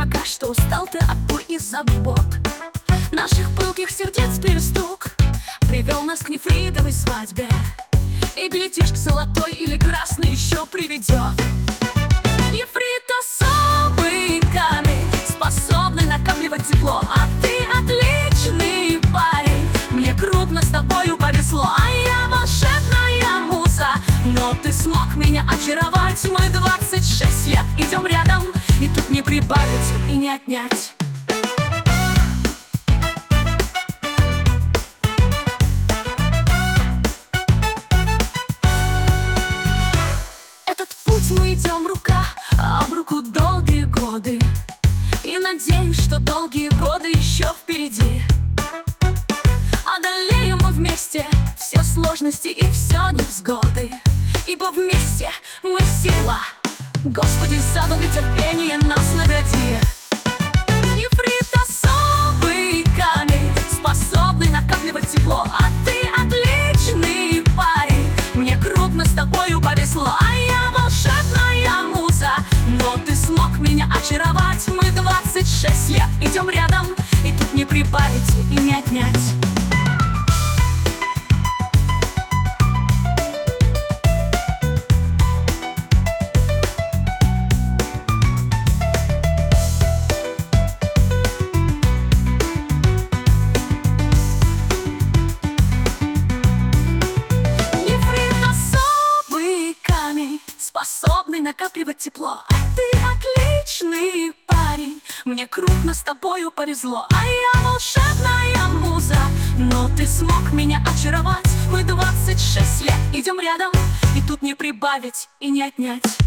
пока что устал ты от бурь и забот. Наших пылких сердец перестук привел нас к нефритовой свадьбе. И глядишь, к золотой или красной еще приведет. Нефрит — особый камень, способный накапливать тепло. А ты отличный парень, мне крупно с тобою повезло. А я волшебная муза, но ты смог меня очаровать. Мы 26 лет идем рядом, и тут не прибавить и не отнять. Мы идем рука об руку долгие годы, и надеюсь, что долгие годы еще впереди. Одолеем мы вместе все сложности и все невзгоды, ибо вместе мы сила. Господи, задал терпение, нас награди. Нефрит — особый камень, способный накапливать тепло. А ты отличный парень, мне крупно с тобою повезло. А я волшебная муза, но ты смог меня очаровать. Мы 26 лет идем рядом, и тут не прибавить и не отнять. Способный накапливать тепло. А ты отличный парень, мне крупно с тобою повезло. А я волшебная муза, но ты смог меня очаровать. Мы 26 лет идем рядом, и тут не прибавить и не отнять.